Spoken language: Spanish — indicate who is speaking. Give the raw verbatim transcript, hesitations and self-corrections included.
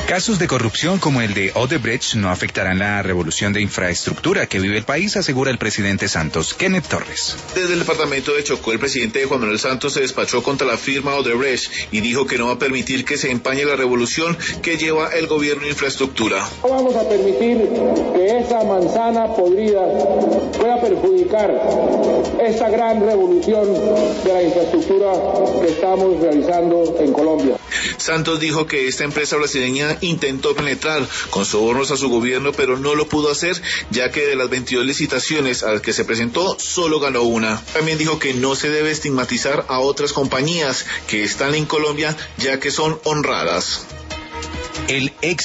Speaker 1: Casos de corrupción como el de Odebrecht no afectarán la revolución de infraestructura que vive el país, asegura el presidente Santos. Kenneth Torres.
Speaker 2: Desde el departamento de Chocó, el presidente Juan Manuel Santos se despachó contra la firma Odebrecht y dijo que no va a permitir que se empañe la revolución que lleva el gobierno de infraestructura.
Speaker 3: No vamos a permitir que esa manzana podrida pueda perjudicar esta gran revolución de la infraestructura que estamos realizando en Colombia.
Speaker 2: Santos dijo que esta empresa brasileña intentó penetrar con sobornos a su gobierno, pero no lo pudo hacer, ya que de las veintidós licitaciones a las que se presentó, solo ganó una. También dijo que no se debe estigmatizar a otras compañías que están en Colombia, ya que son honradas.
Speaker 1: El ex